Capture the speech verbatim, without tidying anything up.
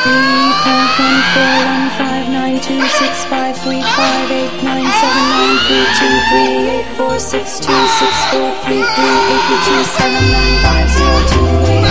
three point one four one five nine two six five three five eight nine seven nine three two three eight four six two six four three three eight two seven nine five zero two eight